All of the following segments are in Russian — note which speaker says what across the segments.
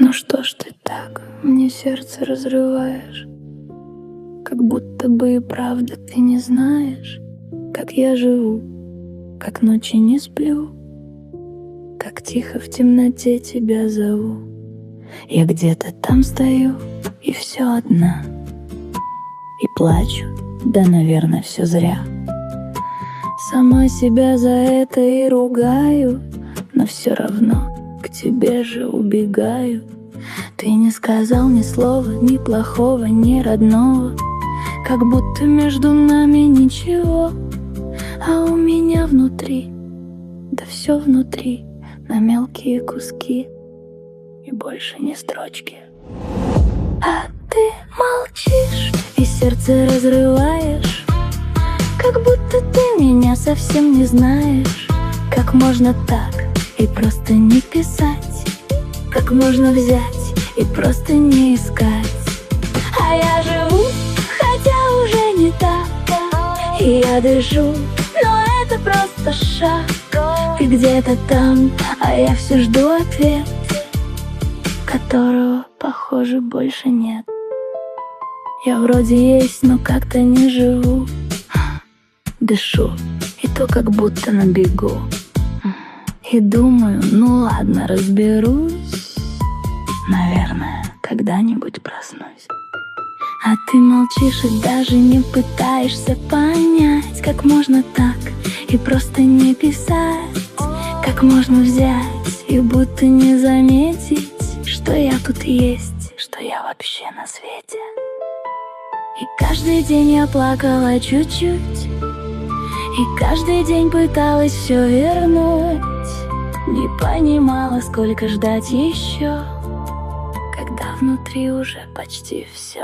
Speaker 1: Ну что ж ты так мне сердце разрываешь, как будто бы и правда ты не знаешь, как я живу, как ночи не сплю, как тихо в темноте тебя зову. Я где-то там стою и все одна, и плачу, да, наверное, все зря. Сама себя за это и ругаю, но все равно к тебе же убегаю. Ты не сказал ни слова, ни плохого, ни родного, как будто между нами ничего. А у меня внутри, да все внутри, на мелкие куски и больше ни строчки. А ты молчишь и сердце разрываешь, как будто ты меня совсем не знаешь. Как можно так и просто не писать? Как можно взять и просто не искать? А я живу, хотя уже не так, и я дышу, но это просто шаг. Ты где-то там, а я все жду ответ, которого, похоже, больше нет. Я вроде есть, но как-то не живу. Дышу, и то как будто на бегу. И думаю, ну ладно, разберусь. Наверное, когда-нибудь проснусь. А ты молчишь и даже не пытаешься понять, как можно так и просто не писать. Как можно взять и будто не заметить, что я тут есть, что я вообще на свете. И каждый день я плакала чуть-чуть, и каждый день пыталась все вернуть. Не понимала, сколько ждать еще, когда внутри уже почти все.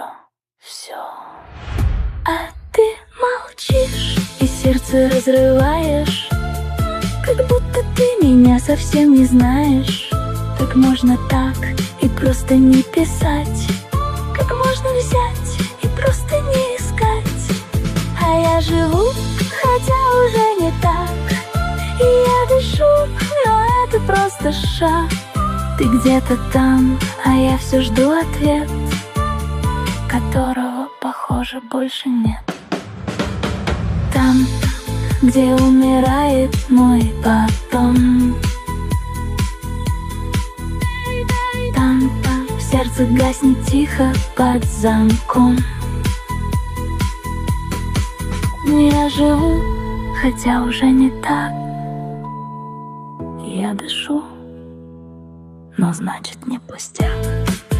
Speaker 1: А ты молчишь и сердце разрываешь, как будто ты меня совсем не знаешь. Как можно так и просто не писать? Как можно взять и просто не искать? А я живу, хотя уже не так, и я дышу, но это просто шаг. Ты где-то там, а я все жду ответ, которого, похоже, больше нет. Там, где умирает мой потом, там в сердце гаснет тихо под замком. Но я живу, хотя уже не так, и я дышу, но значит не пустяк.